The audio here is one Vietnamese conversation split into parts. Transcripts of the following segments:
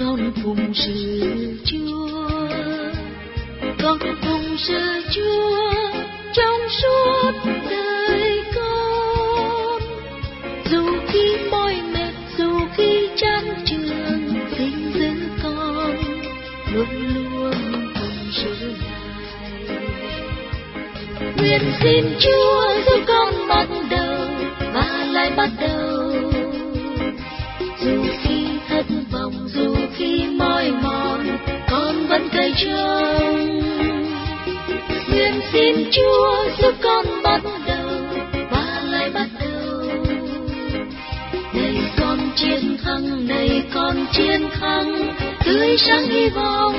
con phụng sự Chúa, con phụng sự Chúa trong suốt đời con. Dù khi mỏi mệt, dù khi chán chường, xin giữ con luôn luôn phụng sự Ngài. Nguyện xin Chúa giúp con bắt đầu và lại bắt đầu, dù khi thất vọng, dù khi mỏi mòn, con vẫn cậy trông. Nguyện xin Chúa giúp con bắt đầu và lại bắt đầu. Này con chiến thắng, này con chiến thắng, tươi sáng hy vọng.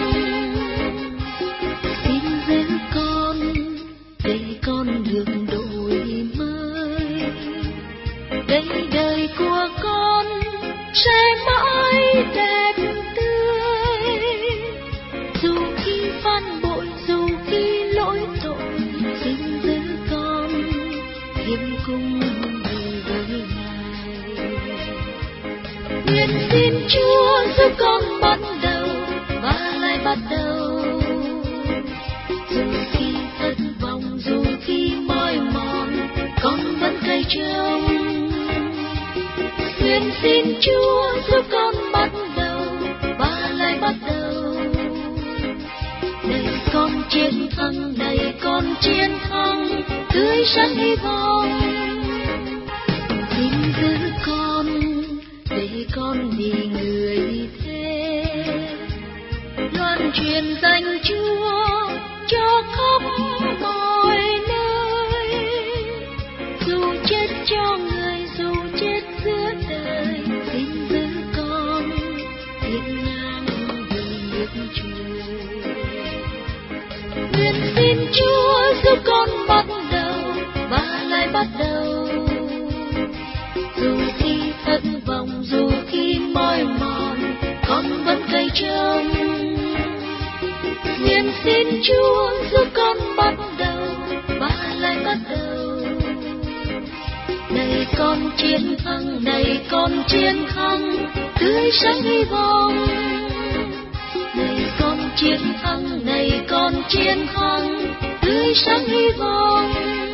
Xin giữ con để con được đổi mới, để đời của con sẽ mãi đẹp tươi. Dù khi phản bội, dù khi lỗi tội, xin giữ con hiệp cùng về với Ngài. Nguyện xin Chúa giúp con bắt đầu và lại bắt đầu, dù khi thất vọng, dù khi mỏi mòn, con vẫn cậy trông. Nguyện xin Chúa giúp con bắt đầu và lại bắt đầu. Này con chiến thắng, này con chiến thắng, tươi sáng hy vọng. Xin giữ con để con vì người thế, loan truyền danh Chúa cho khắp mọi nơi. Dù chết cho người, dù chết giữa đời, xin giữ con hiên ngang vì nước Chúa. Nguyện xin Chúa giúp con bắt đầu và lại bắt đầu, dù khi thất vọng, dù khi mỏi mòn, con vẫn cậy trông. Nguyện xin Chúa giúp con bắt đầu và lại bắt đầu. Này con chiến thắng, này con chiến thắng, tươi sáng hy vọng. Này con chiến thắng, này con chiến thắng, tươi sáng hy vọng.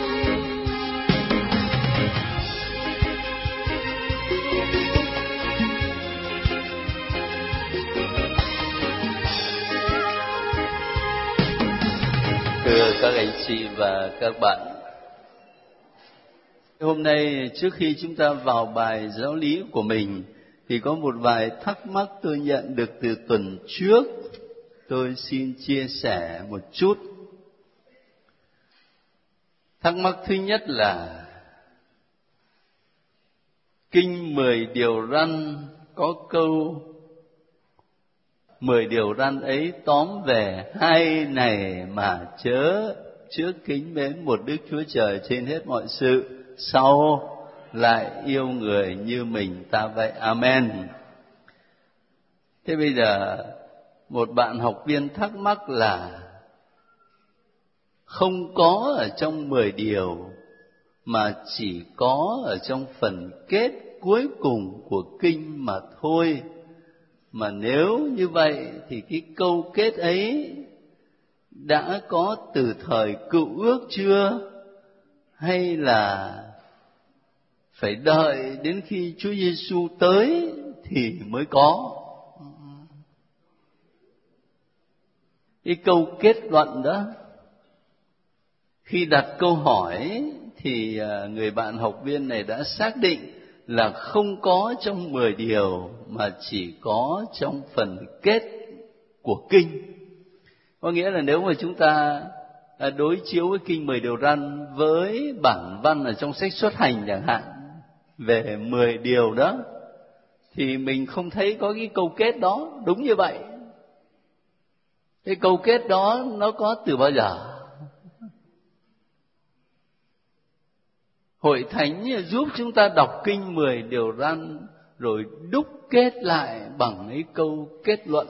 Thưa các anh chị và các bạn, hôm nay trước khi chúng ta vào bài giáo lý của mình thì có một vài thắc mắc tôi nhận được từ tuần trước, tôi xin chia sẻ một chút. Thắc mắc thứ nhất là Kinh 10 điều răn có câu 10 điều răn ấy tóm về hai này mà chớ: trước kính mến một Đức Chúa Trời trên hết mọi sự, sau lại yêu người như mình ta vậy. Amen. Thế bây giờ một bạn học viên thắc mắc là không có ở trong 10 điều mà chỉ có ở trong phần kết cuối cùng của kinh mà thôi. Mà nếu như vậy thì cái câu kết ấy đã có từ thời Cựu Ước chưa? Hay là phải đợi đến khi Chúa Giêsu tới thì mới có? Cái câu kết luận đó, khi đặt câu hỏi thì người bạn học viên này đã xác định là không có trong 10 điều mà chỉ có trong phần kết của kinh. Có nghĩa là nếu mà chúng ta đối chiếu với kinh 10 điều răn với bản văn ở trong sách Xuất Hành chẳng hạn về 10 điều đó, thì mình không thấy có cái câu kết đó. Đúng như vậy, cái câu kết đó nó có từ bao giờ? Hội Thánh giúp chúng ta đọc kinh 10 điều răn rồi đúc kết lại bằng cái câu kết luận.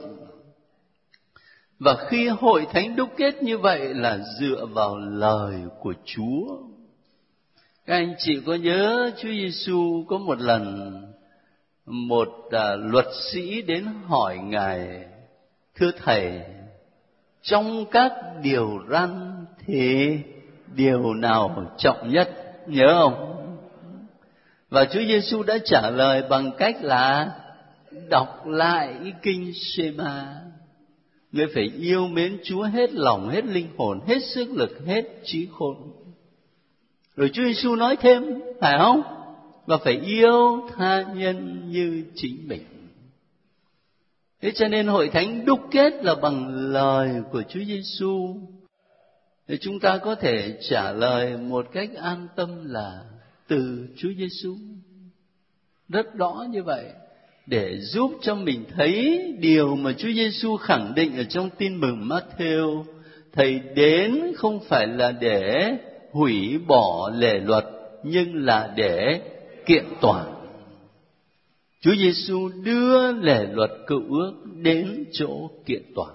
Và khi Hội Thánh đúc kết như vậy là dựa vào lời của Chúa. Các anh chị có nhớ Chúa Giêsu có một lần một luật sĩ đến hỏi Ngài: thưa Thầy, trong các điều răn thì điều nào trọng nhất, nhớ không? Và Chúa Giêsu đã trả lời bằng cách là đọc lại cái kinh Shema. Ngươi phải yêu mến Chúa hết lòng, hết linh hồn, hết sức lực, hết trí khôn. Rồi Chúa Giêsu nói thêm, phải không? Và phải yêu tha nhân như chính mình. Thế cho nên hội thánh đúc kết là bằng lời của Chúa Giêsu. Để chúng ta có thể trả lời một cách an tâm là từ Chúa Giêsu. Rất rõ như vậy, để giúp cho mình thấy điều mà Chúa Giêsu khẳng định ở trong Tin mừng Matthew: Thầy đến không phải là để hủy bỏ lề luật, nhưng là để kiện toàn. Chúa Giêsu đưa lề luật cựu ước đến chỗ kiện toàn.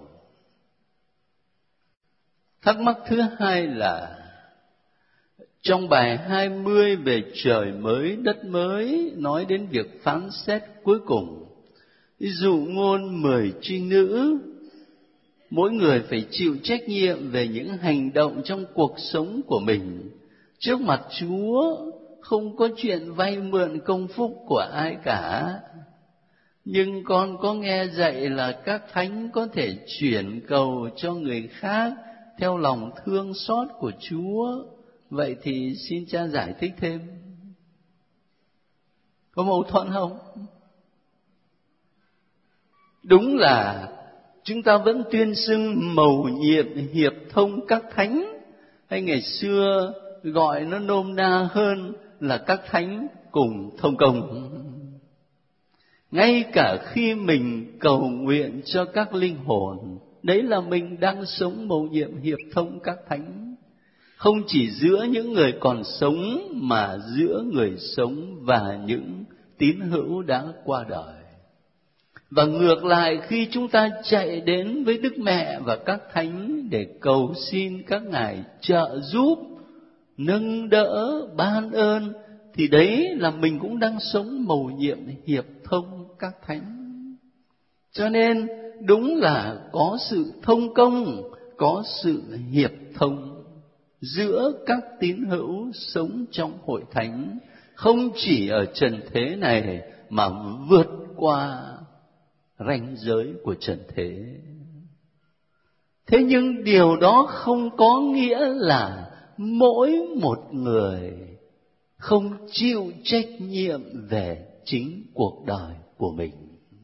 Thắc mắc thứ hai là trong bài 20 về trời mới đất mới nói đến việc phán xét cuối cùng. Dụ ngôn 10 trinh nữ, mỗi người phải chịu trách nhiệm về những hành động trong cuộc sống của mình. Trước mặt Chúa không có chuyện vay mượn công phúc của ai cả. Nhưng con có nghe dạy là các thánh có thể chuyển cầu cho người khác theo lòng thương xót của Chúa. Vậy thì xin cha giải thích thêm. Có mâu thuẫn không? Đúng là chúng ta vẫn tuyên xưng mầu nhiệm hiệp thông các thánh, hay ngày xưa gọi nó nôm na hơn là các thánh cùng thông công. Ngay cả khi mình cầu nguyện cho các linh hồn, đấy là mình đang sống mầu nhiệm hiệp thông các thánh. Không chỉ giữa những người còn sống, mà giữa người sống và những tín hữu đã qua đời. Và ngược lại, khi chúng ta chạy đến với Đức Mẹ và các thánh để cầu xin các ngài trợ giúp, nâng đỡ, ban ơn, thì đấy là mình cũng đang sống mầu nhiệm hiệp thông các thánh. Cho nên đúng là có sự thông công, có sự hiệp thông giữa các tín hữu sống trong hội thánh, không chỉ ở trần thế này mà vượt qua ranh giới của trần thế. Thế nhưng điều đó không có nghĩa là mỗi một người không chịu trách nhiệm về chính cuộc đời của mình.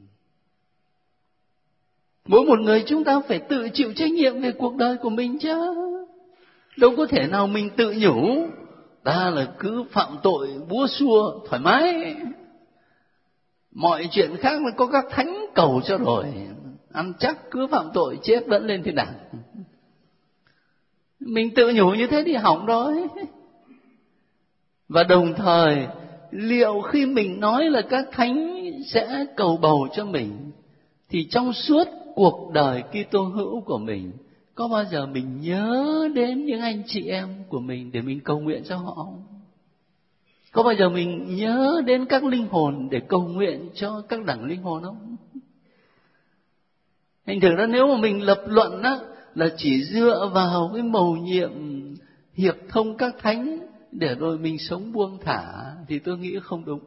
Mỗi một người chúng ta phải tự chịu trách nhiệm về cuộc đời của mình chứ. Đâu có thể nào mình tự nhủ ta là cứ phạm tội búa xua thoải mái, mọi chuyện khác là có các thánh cầu cho rồi, ăn chắc cứ phạm tội chết vẫn lên thiên đàng. Mình tự nhủ như thế thì hỏng rồi. Và đồng thời, liệu khi mình nói là các thánh sẽ cầu bầu cho mình, thì trong suốt cuộc đời Kitô hữu của mình, có bao giờ mình nhớ đến những anh chị em của mình để mình cầu nguyện cho họ không? Có bao giờ mình nhớ đến các linh hồn để cầu nguyện cho các đẳng linh hồn không? Thành thử ra nếu mà mình lập luận á, là chỉ dựa vào cái mầu nhiệm hiệp thông các thánh để rồi mình sống buông thả, thì tôi nghĩ không đúng.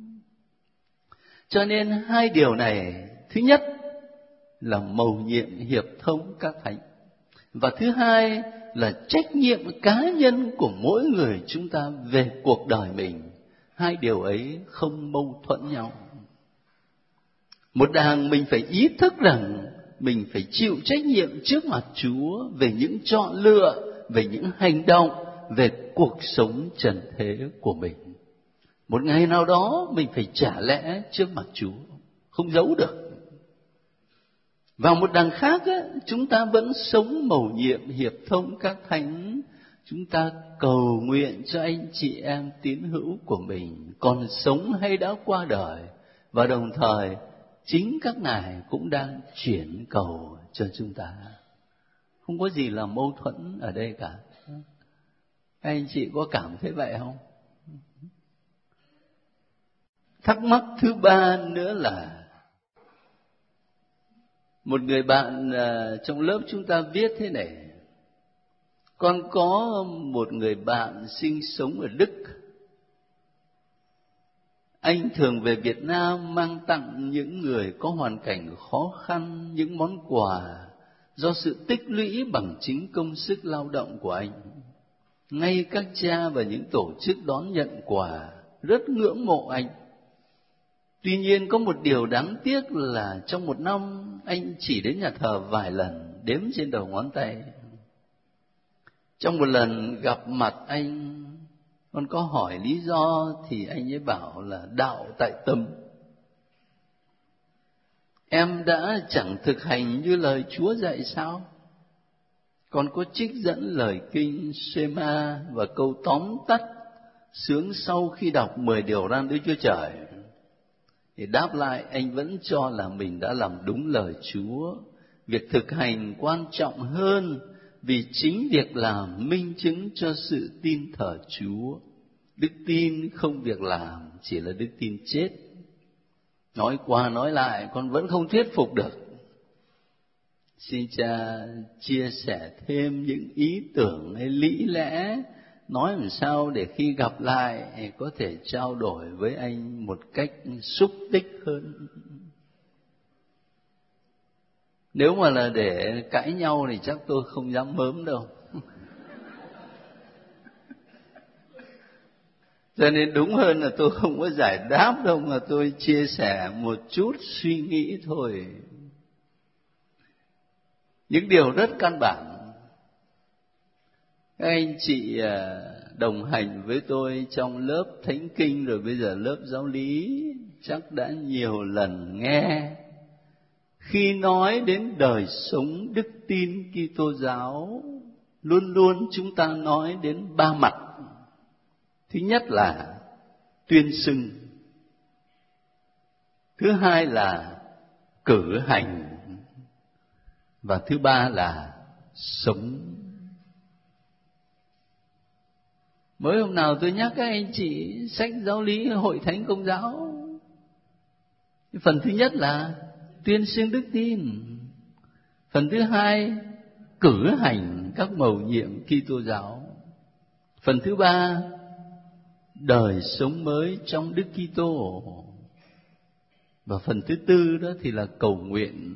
Cho nên hai điều này, thứ nhất là mầu nhiệm hiệp thông các thánh, và thứ hai là trách nhiệm cá nhân của mỗi người chúng ta về cuộc đời mình. Hai điều ấy không mâu thuẫn nhau. Một đàng mình phải ý thức rằng mình phải chịu trách nhiệm trước mặt Chúa về những chọn lựa, về những hành động, về cuộc sống trần thế của mình. Một ngày nào đó mình phải trả lẽ trước mặt Chúa, không giấu được. Và một đằng khác á, chúng ta vẫn sống mầu nhiệm hiệp thông các thánh. Chúng ta cầu nguyện cho anh chị em tín hữu của mình, còn sống hay đã qua đời. Và đồng thời chính các ngài cũng đang chuyển cầu cho chúng ta. Không có gì là mâu thuẫn ở đây cả. Các anh chị có cảm thấy vậy không? Thắc mắc thứ ba nữa là một người bạn trong lớp chúng ta viết thế này: con có một người bạn sinh sống ở Đức. Anh thường về Việt Nam mang tặng những người có hoàn cảnh khó khăn những món quà do sự tích lũy bằng chính công sức lao động của anh. Ngay các cha và những tổ chức đón nhận quà rất ngưỡng mộ anh. Tuy nhiên có một điều đáng tiếc là trong một năm anh chỉ đến nhà thờ vài lần, đếm trên đầu ngón tay. Trong một lần gặp mặt anh, con có hỏi lý do thì anh ấy bảo là đạo tại tâm. Em đã chẳng thực hành như lời Chúa dạy sao? Con có trích dẫn lời kinh Sema và câu tóm tắt sướng sau khi đọc 10 điều răn Đức Chúa Trời. Thì đáp lại anh vẫn cho là mình đã làm đúng lời Chúa. Việc thực hành quan trọng hơn, vì chính việc làm minh chứng cho sự tin thờ Chúa. Đức tin không việc làm chỉ là đức tin chết. Nói qua nói lại con vẫn không thuyết phục được. Xin cha chia sẻ thêm những ý tưởng hay lý lẽ, nói làm sao để khi gặp lại có thể trao đổi với anh một cách xúc tích hơn. Nếu mà là để cãi nhau thì chắc tôi không dám mớm đâu. Cho nên đúng hơn là tôi không có giải đáp đâu, mà tôi chia sẻ một chút suy nghĩ thôi. Những điều rất căn bản. Các anh chị đồng hành với tôi trong lớp Thánh Kinh rồi bây giờ lớp giáo lý chắc đã nhiều lần nghe. Khi nói đến đời sống đức tin Kitô giáo, luôn luôn chúng ta nói đến ba mặt. Thứ nhất là tuyên xưng. Thứ hai là cử hành. Và thứ ba là sống. Mới hôm nào tôi nhắc các anh chị sách giáo lý Hội Thánh Công giáo. Phần thứ nhất là tuyên xưng đức tin. Phần thứ hai cử hành các mầu nhiệm Kitô giáo. Phần thứ ba đời sống mới trong Đức Kitô. Và phần thứ tư đó thì là cầu nguyện.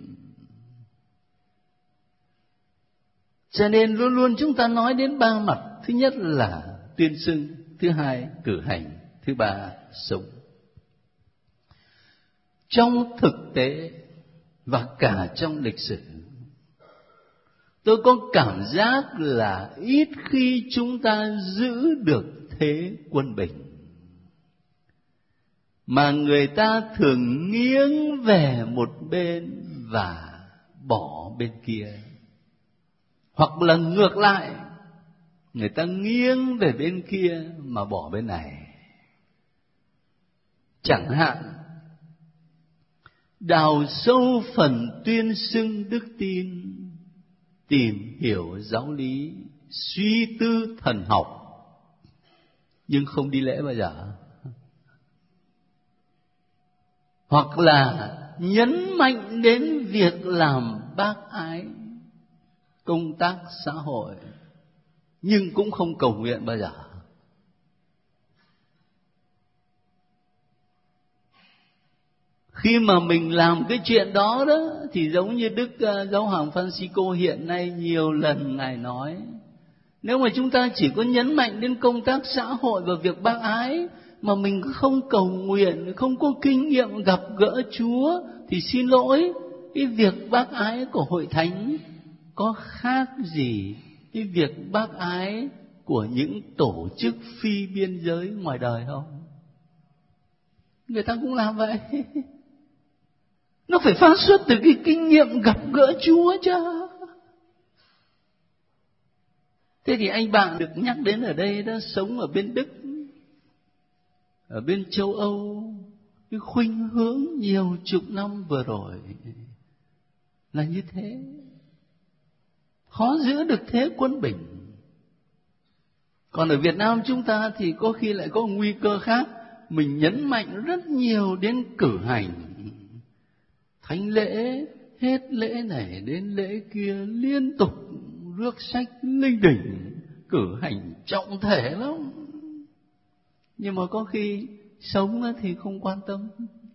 Cho nên luôn luôn chúng ta nói đến ba mặt. Thứ nhất là tuyên xưng, thứ hai cử hành, thứ ba sống. Trong thực tế và cả trong lịch sử, tôi có cảm giác là ít khi chúng ta giữ được thế quân bình, mà người ta thường nghiêng về một bên và bỏ bên kia. Hoặc là ngược lại, người ta nghiêng về bên kia mà bỏ bên này. Chẳng hạn, đào sâu phần tuyên xưng đức tin, tìm hiểu giáo lý, suy tư thần học, nhưng không đi lễ bao giờ. Hoặc là nhấn mạnh đến việc làm bác ái, công tác xã hội, nhưng cũng không cầu nguyện bao giờ. Khi mà mình làm cái chuyện đó đó thì giống như Đức Giáo hoàng Francisco hiện nay nhiều lần Ngài nói, nếu mà chúng ta chỉ có nhấn mạnh đến công tác xã hội và việc bác ái mà mình không cầu nguyện, không có kinh nghiệm gặp gỡ Chúa, thì xin lỗi, cái việc bác ái của Hội Thánh có khác gì cái việc bác ái của những tổ chức phi biên giới ngoài đời không? Người ta cũng làm vậy. Nó phải phát xuất từ cái kinh nghiệm gặp gỡ Chúa chứ. Thế thì anh bạn được nhắc đến ở đây đó, sống ở bên Đức, ở bên châu Âu, cái khuynh hướng nhiều chục năm vừa rồi là như thế. Khó giữ được thế quân bình. Còn ở Việt Nam chúng ta thì có khi lại có nguy cơ khác, mình nhấn mạnh rất nhiều đến cử hành. Thánh lễ, hết lễ này đến lễ kia liên tục rước sách linh đình, cử hành trọng thể lắm. Nhưng mà có khi sống thì không quan tâm.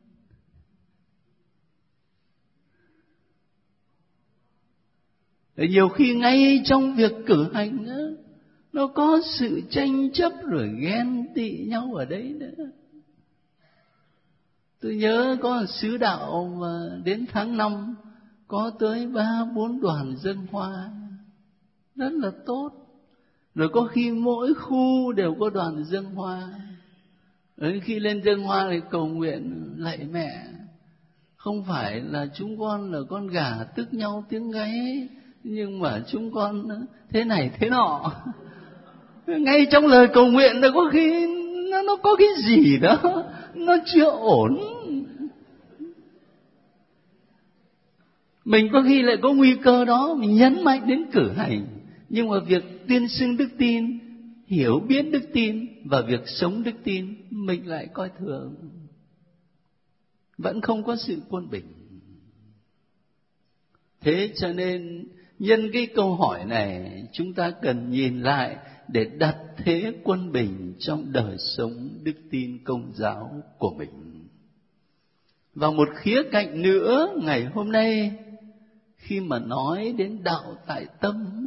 Nhiều khi ngay trong việc cử hành nó có sự tranh chấp rồi ghen tị nhau ở đấy nữa. Tôi nhớ có sứ đạo mà đến tháng 5 có tới 3-4 đoàn dâng hoa, rất là tốt. Rồi có khi mỗi khu đều có đoàn dâng hoa. Đến khi lên dâng hoa thì cầu nguyện lạy mẹ, không phải là chúng con là con gà tức nhau tiếng gáy, nhưng mà chúng con thế này thế nọ. Ngay trong lời cầu nguyện là có khi nó có cái gì đó nó chưa ổn. Mình có khi lại có nguy cơ đó, mình nhấn mạnh đến cử hành. Nhưng mà việc tuyên xưng đức tin, hiểu biết đức tin và việc sống đức tin mình lại coi thường. Vẫn không có sự quân bình. Thế cho nên nhân cái câu hỏi này, chúng ta cần nhìn lại để đặt thế quân bình trong đời sống đức tin công giáo của mình. Và một khía cạnh nữa, ngày hôm nay khi mà nói đến đạo tại tâm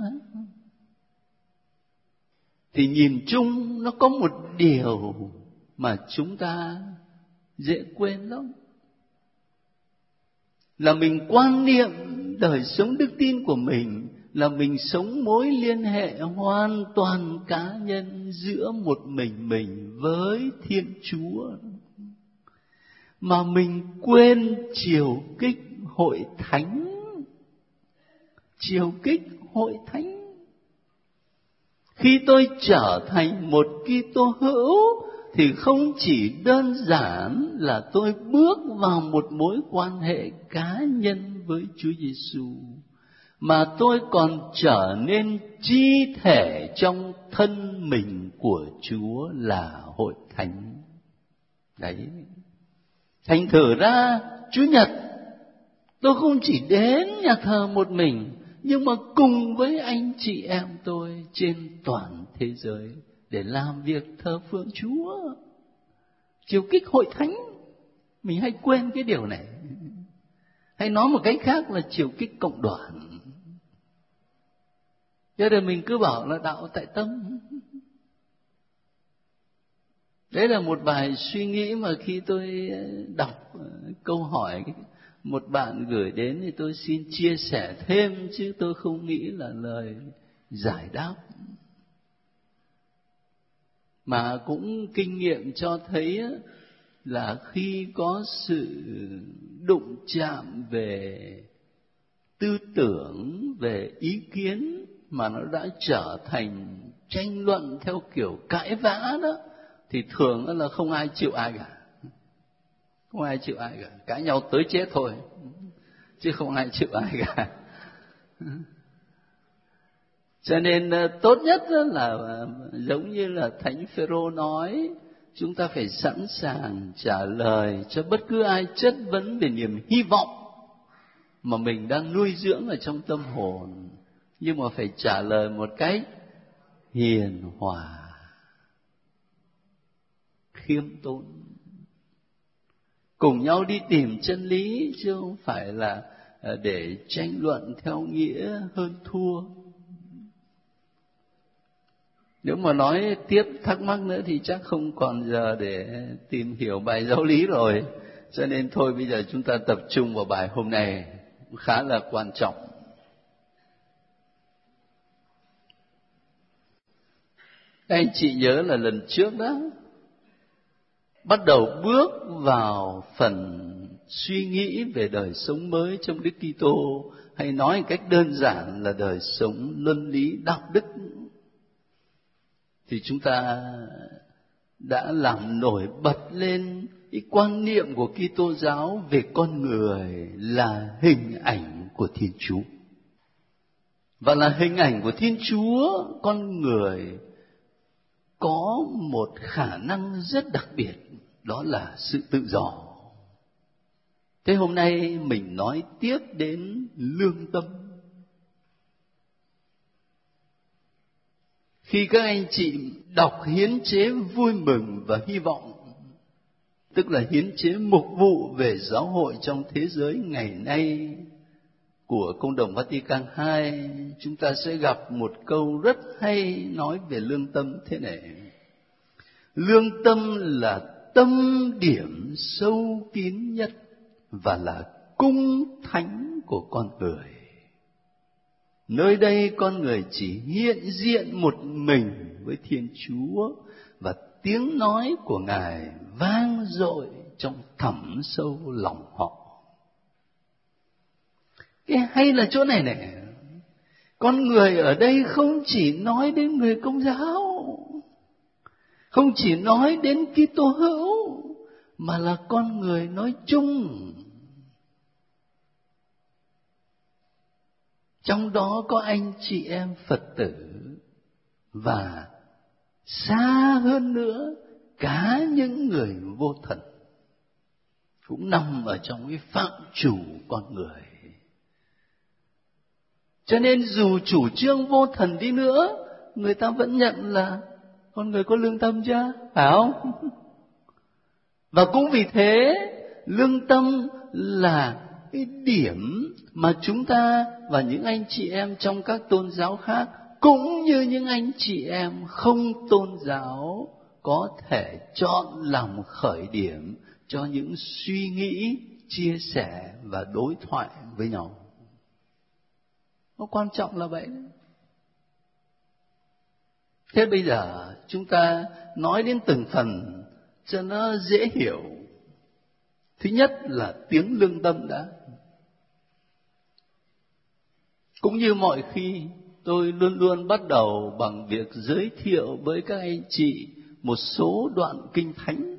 thì nhìn chung nó có một điều mà chúng ta dễ quên lắm, là mình quan niệm đời sống đức tin của mình là mình sống mối liên hệ hoàn toàn cá nhân giữa một mình với Thiên Chúa, mà mình quên chiều kích hội thánh. Chiều kích hội thánh. Khi tôi trở thành một Kitô hữu thì không chỉ đơn giản là tôi bước vào một mối quan hệ cá nhân với Chúa Giêsu, mà tôi còn trở nên chi thể trong thân mình của Chúa là hội thánh. Đấy. Thành thử ra Chủ nhật tôi không chỉ đến nhà thờ một mình, nhưng mà cùng với anh chị em tôi trên toàn thế giới để làm việc thờ phượng Chúa. Chiều kích hội thánh, mình hay quên cái điều này. Hay nói một cách khác là chiều kích cộng đoàn. Cho nên mình cứ bảo là đạo tại tâm. Đấy là một vài suy nghĩ mà khi tôi đọc câu hỏi một bạn gửi đến thì tôi xin chia sẻ thêm, chứ tôi không nghĩ là lời giải đáp. Mà cũng kinh nghiệm cho thấy là khi có sự đụng chạm về tư tưởng, về ý kiến mà nó đã trở thành tranh luận theo kiểu cãi vã đó, thì thường là không ai chịu ai cả. Không ai chịu ai cả, cãi nhau tới chết thôi, chứ không ai chịu ai cả. Cho nên tốt nhất là giống như là Thánh Phêrô nói, chúng ta phải sẵn sàng trả lời cho bất cứ ai chất vấn về niềm hy vọng mà mình đang nuôi dưỡng ở trong tâm hồn, nhưng mà phải trả lời một cách hiền hòa, khiêm tốn, cùng nhau đi tìm chân lý, chứ không phải là để tranh luận theo nghĩa hơn thua. Nếu mà nói tiếp thắc mắc nữa thì chắc không còn giờ để tìm hiểu bài giáo lý rồi. Cho nên thôi bây giờ chúng ta tập trung vào bài hôm nay, khá là quan trọng. Các anh chị nhớ là lần trước đó, bắt đầu bước vào phần suy nghĩ về đời sống mới trong Đức Kitô, hay nói một cách đơn giản là đời sống luân lý đạo đức, thì chúng ta đã làm nổi bật lên cái quan niệm của Kitô giáo về con người là hình ảnh của Thiên Chúa. Và là hình ảnh của Thiên Chúa, con người có một khả năng rất đặc biệt, đó là sự tự do. Thế hôm nay mình nói tiếp đến lương tâm. Khi các anh chị đọc hiến chế vui mừng và hy vọng, tức là hiến chế mục vụ về giáo hội trong thế giới ngày nay của Công đồng Vatican II, chúng ta sẽ gặp một câu rất hay nói về lương tâm thế này. Lương tâm là tâm điểm sâu kín nhất và là cung thánh của con người. Nơi đây con người chỉ hiện diện một mình với Thiên Chúa, và tiếng nói của Ngài vang dội trong thẳm sâu lòng họ. Cái hay là chỗ này này, con người ở đây không chỉ nói đến người Công giáo, không chỉ nói đến Kitô hữu, mà là con người nói chung. Trong đó có anh chị em Phật tử, và xa hơn nữa cả những người vô thần cũng nằm ở trong cái phạm chủ con người. Cho nên dù chủ trương vô thần đi nữa, người ta vẫn nhận là con người có lương tâm chứ, phải không? Và cũng vì thế, lương tâm là cái điểm mà chúng ta và những anh chị em trong các tôn giáo khác, cũng như những anh chị em không tôn giáo, có thể chọn làm khởi điểm cho những suy nghĩ, chia sẻ và đối thoại với nhau. Nó quan trọng là vậy. Thế bây giờ chúng ta nói đến từng phần cho nó dễ hiểu. Thứ nhất là tiếng lương tâm đã. Cũng như mọi khi, tôi luôn luôn bắt đầu bằng việc giới thiệu với các anh chị một số đoạn kinh thánh.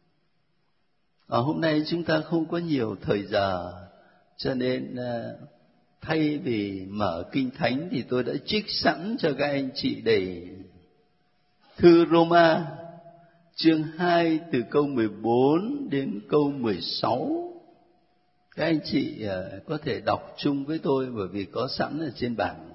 Hôm nay chúng ta không có nhiều thời giờ, cho nên thay vì mở kinh thánh thì tôi đã trích sẵn cho các anh chị để thư Roma chương 2 từ câu 14 đến câu 16. Các anh chị có thể đọc chung với tôi bởi vì có sẵn ở trên bảng.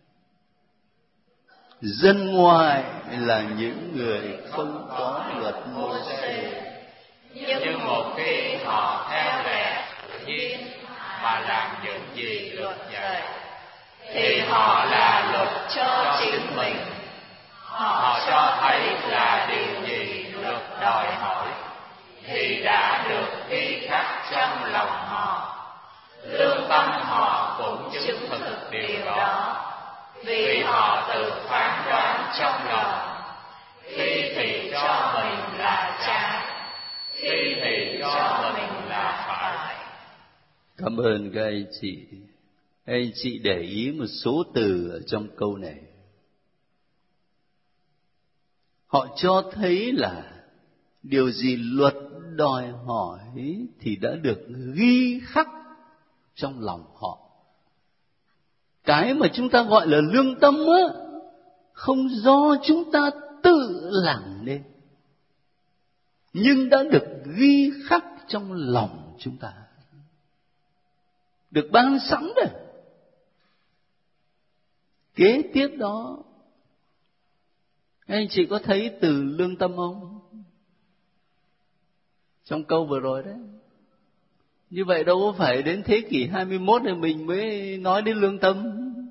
Dân ngoại là những người không có luật Mô-sê, nhưng một khi họ theo lẽ tự nhiên mà làm những gì luật dạy, thì họ là luật cho chính mình. Họ cho thấy là điều gì luật đòi hỏi thì đã được ghi khắc trong lòng họ. Lương tâm họ cũng chứng thực điều đó, vì họ tự phán đoán trong lòng, khi thì cho mình là trái, khi thì cho mình là phải. Cảm ơn các anh chị. Các anh chị để ý một số từ ở trong câu này. Họ cho thấy là điều gì luật đòi hỏi thì đã được ghi khắc trong lòng họ. Cái mà chúng ta gọi là lương tâm á, không do chúng ta tự làm nên, nhưng đã được ghi khắc trong lòng chúng ta, được ban sẵn rồi. Kế tiếp đó, anh chị có thấy từ lương tâm không? Trong câu vừa rồi đấy. Như vậy đâu có phải đến thế kỷ 21 thì mình mới nói đến lương tâm.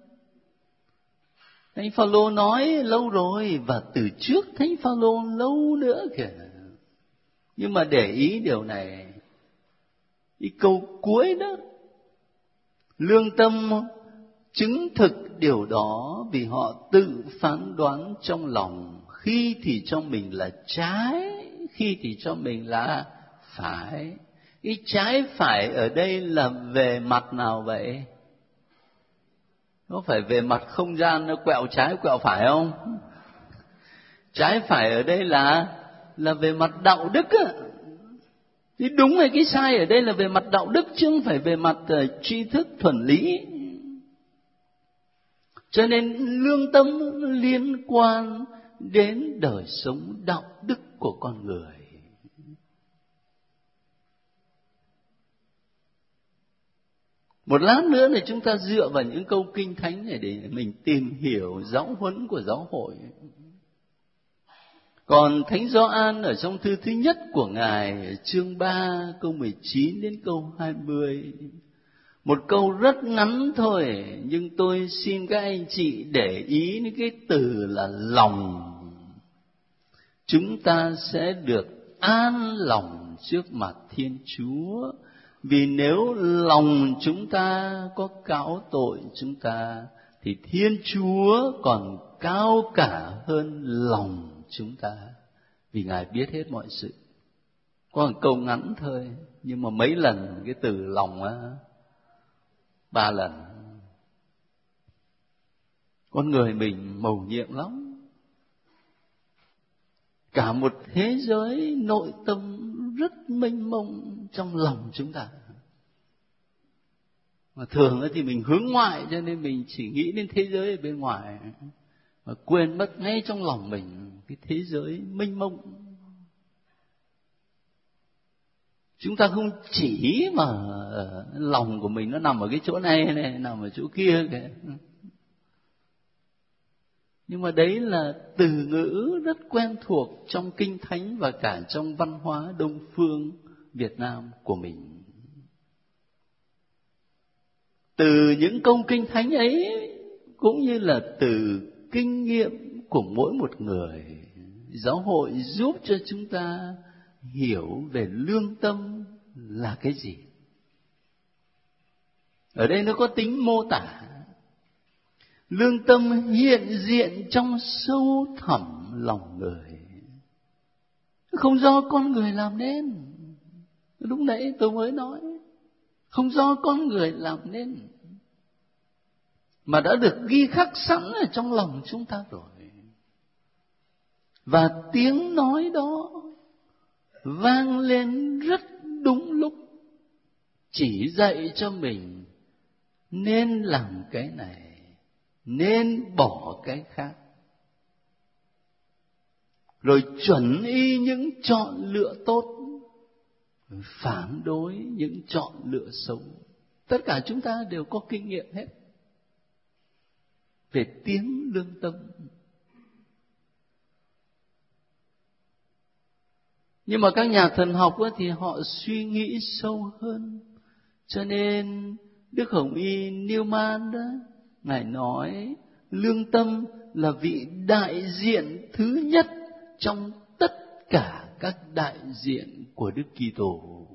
Thánh Phaolô nói lâu rồi, và từ trước Thánh Phaolô lâu nữa kìa. Nhưng mà để ý điều này, cái câu cuối đó, lương tâm chứng thực điều đó vì họ tự phán đoán trong lòng, khi thì cho mình là trái, khi thì cho mình là phải. Cái trái phải ở đây là về mặt nào vậy? Nó phải về mặt không gian, nó quẹo trái quẹo phải không? Trái phải ở đây là về mặt đạo đức á. Thì đúng rồi, cái sai ở đây là về mặt đạo đức chứ không phải về mặt tri thức thuần lý. Cho nên lương tâm liên quan đến đời sống đạo đức của con người. Một lát nữa thì chúng ta dựa vào những câu kinh thánh này để mình tìm hiểu giáo huấn của giáo hội. Còn Thánh Gioan ở trong thư thứ nhất của Ngài, chương 3, câu 19 đến câu 20. Một câu rất ngắn thôi, nhưng tôi xin các anh chị để ý đến cái từ là lòng. Chúng ta sẽ được an lòng trước mặt Thiên Chúa. Vì nếu lòng chúng ta có cáo tội chúng ta, thì Thiên Chúa còn cao cả hơn lòng chúng ta, vì Ngài biết hết mọi sự. Có một câu ngắn thôi, nhưng mà mấy lần cái từ lòng á, 3 lần. Con người mình mầu nhiệm lắm. Cả một thế giới nội tâm rất mênh mông trong lòng chúng ta. Mà thường thì mình hướng ngoại, cho nên mình chỉ nghĩ đến thế giới ở bên ngoài, mà quên mất ngay trong lòng mình cái thế giới mênh mông. Chúng ta không chỉ mà lòng của mình nó nằm ở cái chỗ này, nằm ở chỗ kia kìa. Nhưng mà đấy là từ ngữ rất quen thuộc trong Kinh Thánh và cả trong văn hóa Đông phương Việt Nam của mình. Từ những câu Kinh Thánh ấy, cũng như là từ kinh nghiệm của mỗi một người, giáo hội giúp cho chúng ta hiểu về lương tâm là cái gì. Ở đây nó có tính mô tả. Lương tâm hiện diện trong sâu thẳm lòng người, không do con người làm nên. Lúc nãy tôi mới nói, không do con người làm nên, mà đã được ghi khắc sẵn ở trong lòng chúng ta rồi. Và tiếng nói đó vang lên rất đúng lúc, chỉ dạy cho mình nên làm cái này, nên bỏ cái khác, rồi chuẩn y những chọn lựa tốt, phản đối những chọn lựa xấu. Tất cả chúng ta đều có kinh nghiệm hết về tiếng lương tâm. Nhưng mà các nhà thần học thì họ suy nghĩ sâu hơn. Cho nên Đức Hồng Y Newman đó, Ngài nói lương tâm là vị đại diện thứ nhất trong tất cả các đại diện của Đức Kitô.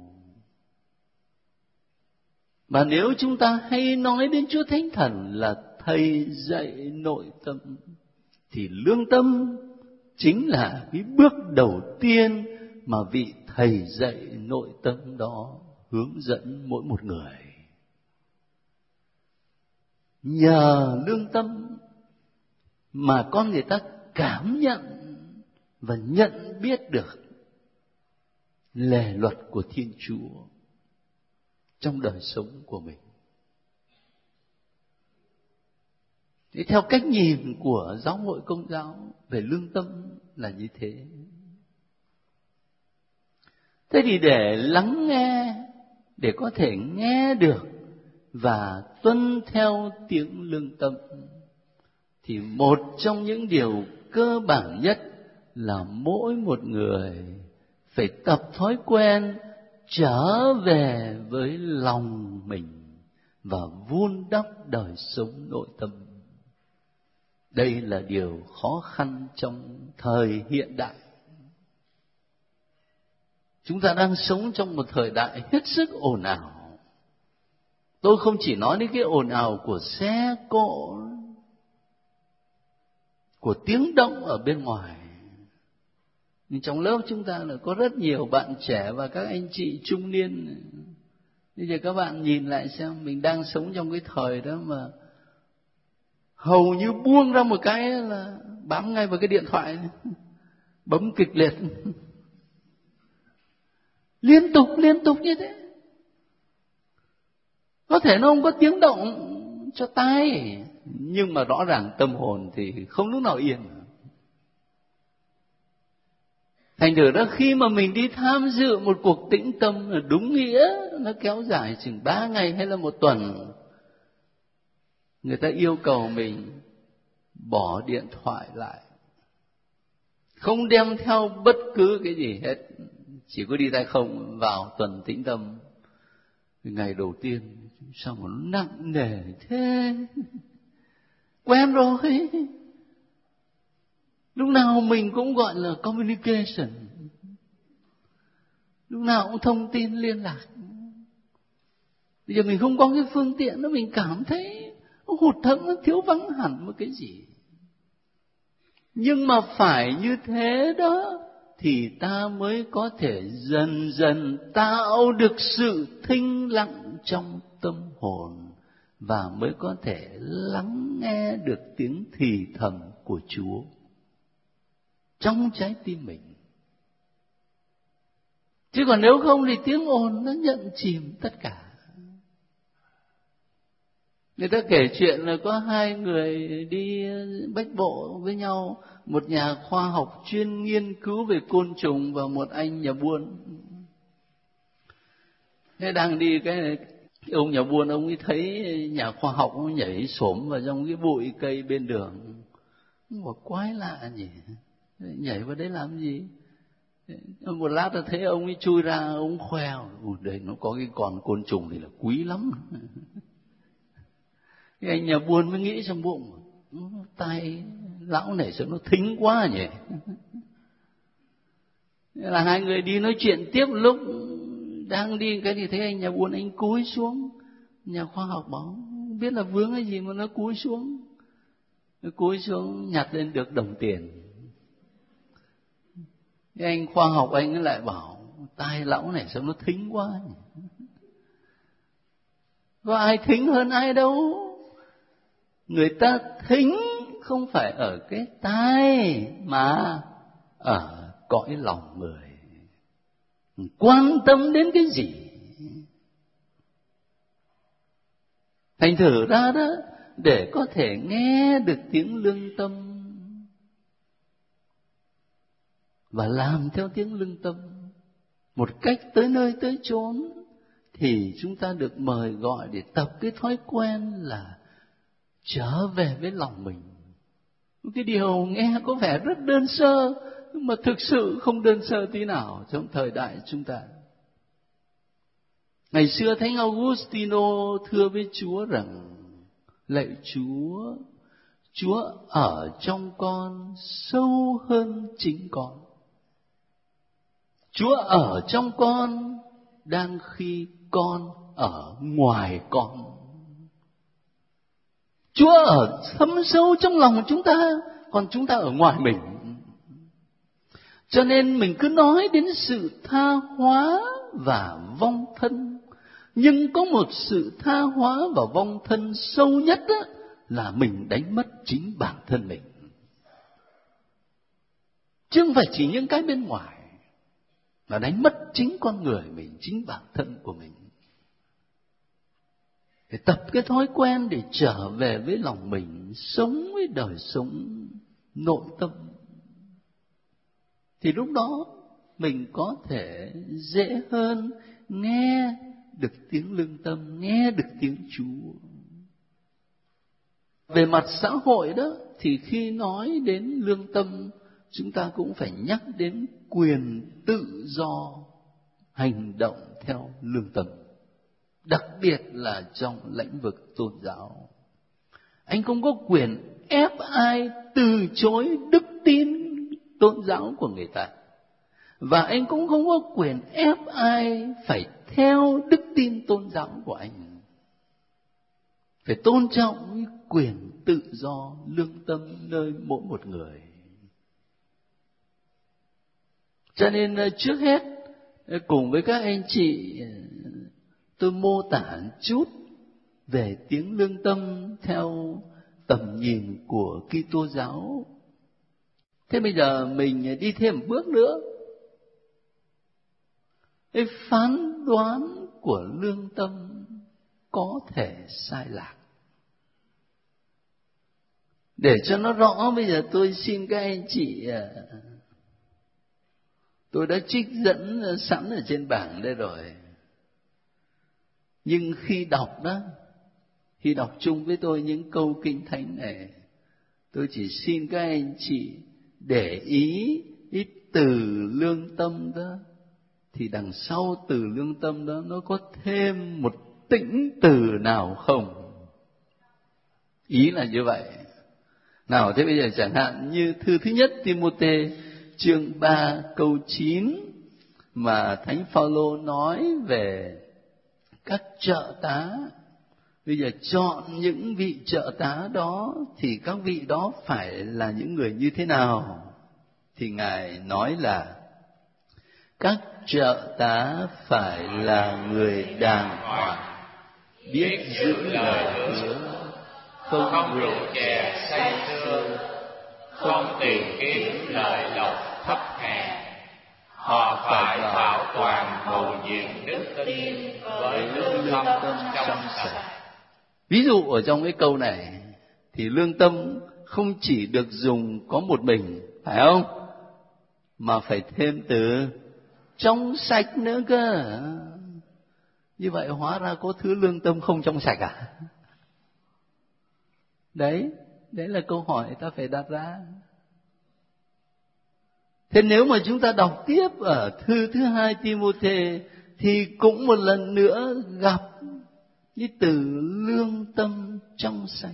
Và nếu chúng ta hay nói đến Chúa Thánh Thần là thầy dạy nội tâm, thì lương tâm chính là cái bước đầu tiên mà vị thầy dạy nội tâm đó hướng dẫn mỗi một người. Nhờ lương tâm mà con người ta cảm nhận và nhận biết được lề luật của Thiên Chúa trong đời sống của mình. Thế theo cách nhìn của giáo hội Công giáo về lương tâm là như thế. Thế thì để lắng nghe, để có thể nghe được và tuân theo tiếng lương tâm, thì một trong những điều cơ bản nhất là mỗi một người phải tập thói quen trở về với lòng mình và vun đắp đời sống nội tâm. Đây là điều khó khăn trong thời hiện đại. Chúng ta đang sống trong một thời đại hết sức ồn ào. Tôi không chỉ nói đến cái ồn ào của xe cộ, của tiếng động ở bên ngoài. Nhưng trong lớp chúng ta là có rất nhiều bạn trẻ và các anh chị trung niên. Bây giờ các bạn nhìn lại xem, mình đang sống trong cái thời đó mà hầu như buông ra một cái là bám ngay vào cái điện thoại, bấm kịch liệt, liên tục như thế. Có thể nó không có tiếng động cho tai, nhưng mà rõ ràng tâm hồn thì không lúc nào yên. Thành thử ra khi mà mình đi tham dự một cuộc tĩnh tâm là đúng nghĩa, nó kéo dài chừng 3 ngày hay là 1 tuần, người ta yêu cầu mình bỏ điện thoại lại, không đem theo bất cứ cái gì hết, chỉ có đi tay không vào tuần tĩnh tâm. Ngày đầu tiên sao mà nó nặng nề thế, quen rồi. Lúc nào mình cũng gọi là communication, lúc nào cũng thông tin liên lạc. Bây giờ mình không có cái phương tiện đó, mình cảm thấy nó hụt hẫng, nó thiếu vắng hẳn một cái gì. Nhưng mà phải như thế đó thì ta mới có thể dần dần tạo được sự thinh lặng trong tâm hồn, và mới có thể lắng nghe được tiếng thì thầm của Chúa trong trái tim mình. Chứ còn nếu không thì tiếng ồn nó nhận chìm tất cả. Người ta kể chuyện là có 2 người đi bách bộ với nhau, một nhà khoa học chuyên nghiên cứu về côn trùng và một anh nhà buôn. Thế đang đi cái ông nhà buôn, ông ấy thấy nhà khoa học ông nhảy xổm vào trong cái bụi cây bên đường. Ông bảo quái lạ nhỉ, nhảy vào đấy làm gì? Một lát là thấy ông ấy chui ra, ông khoe, đây nó có cái con côn trùng này là quý lắm. Cái anh nhà buôn mới nghĩ trong bụng, tay lão này sao nó thính quá nhỉ. Thế là 2 người đi nói chuyện tiếp, lúc đang đi cái thì thấy anh nhà buôn anh cúi xuống. Nhà khoa học bảo không biết là vướng cái gì mà nó cúi xuống. Nó cúi xuống nhặt lên được đồng tiền. Cái anh khoa học anh ấy lại bảo tai lão này sao nó thính quá nhỉ. Có ai thính hơn ai đâu. Người ta thính không phải ở cái tai mà ở cõi lòng người. Quan tâm đến cái gì? Thành thử ra đó, để có thể nghe được tiếng lương tâm và làm theo tiếng lương tâm một cách tới nơi tới chốn, thì chúng ta được mời gọi để tập cái thói quen là trở về với lòng mình. Cái điều nghe có vẻ rất đơn sơ, nhưng mà thực sự không đơn sơ tí nào trong thời đại chúng ta. Ngày xưa Thánh Augustino thưa với Chúa rằng: lạy Chúa, Chúa ở trong con sâu hơn chính con. Chúa ở trong con đang khi con ở ngoài con. Chúa ở thâm sâu trong lòng chúng ta, còn chúng ta ở ngoài mình. Cho nên mình cứ nói đến sự tha hóa và vong thân, nhưng có một sự tha hóa và vong thân sâu nhất đó, là mình đánh mất chính bản thân mình. Chứ không phải chỉ những cái bên ngoài, mà đánh mất chính con người mình, chính bản thân của mình. Để tập cái thói quen để trở về với lòng mình, sống với đời sống nội tâm, thì lúc đó mình có thể dễ hơn nghe được tiếng lương tâm, nghe được tiếng Chúa. Về mặt xã hội đó, thì khi nói đến lương tâm, chúng ta cũng phải nhắc đến quyền tự do hành động theo lương tâm, đặc biệt là trong lĩnh vực tôn giáo. Anh không có quyền ép ai từ chối đức tin tôn giáo của người ta, và anh cũng không có quyền ép ai phải theo đức tin tôn giáo của anh. Phải tôn trọng quyền tự do lương tâm nơi mỗi một người. Cho nên trước hết, cùng với các anh chị, tôi mô tả chút về tiếng lương tâm theo tầm nhìn của Kitô giáo. Thế bây giờ mình đi thêm một bước nữa. Cái phán đoán của lương tâm có thể sai lạc. Để cho nó rõ, bây giờ tôi xin các anh chị Tôi đã trích dẫn sẵn ở trên bảng đây rồi. Nhưng khi đọc đó, khi đọc chung với tôi những câu kinh thánh này, tôi chỉ xin các anh chị để ý ít từ lương tâm đó. Thì đằng sau từ lương tâm đó nó có thêm một tĩnh từ nào không? Ý là như vậy. Nào, thế bây giờ chẳng hạn như thư thứ nhất Ti-mô-thê chương 3 câu 9 mà Thánh Phaolô nói về các trợ tá. Bây giờ chọn những vị trợ tá đó thì các vị đó phải là những người như thế nào? Thì Ngài nói là các trợ tá phải là người đàng hoàng, biết giữ lời hứa, không rượu chè say sưa, không tìm kiếm lợi lộc thấp hèn. Họ phải bảo toàn hầu nhiệm đức tin với lương tâm trong sạch. Ví dụ ở trong cái câu này thì lương tâm không chỉ được dùng có một mình, phải không? Mà phải thêm từ trong sạch nữa cơ. Như vậy hóa ra có thứ lương tâm không trong sạch à? Đấy là câu hỏi ta phải đặt ra. Thế nếu mà chúng ta đọc tiếp ở thư thứ hai Ti-mô-thê thì cũng một lần nữa gặp cái từ lương tâm trong sạch.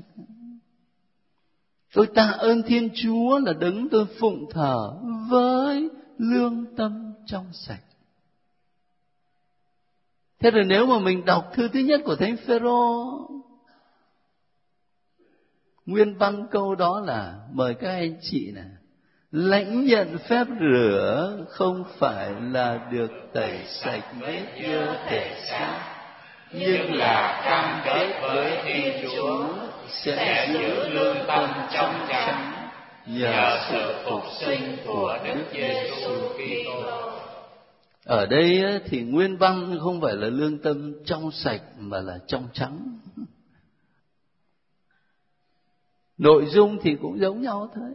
Tôi tạ ơn Thiên Chúa là đấng tôi phụng thờ với lương tâm trong sạch. Thế rồi nếu mà mình đọc thư thứ nhất của Thánh Phêrô, nguyên văn câu đó là mời các anh chị này lãnh nhận phép rửa không phải là được tẩy sạch vết dơ thể xác, nhưng là cam kết với Thiên Chúa sẽ giữ lương tâm trong trắng nhờ sự phục sinh của Đức Giêsu Kitô. Ở đây thì nguyên văn không phải là lương tâm trong sạch mà là trong trắng. Nội dung thì cũng giống nhau thôi.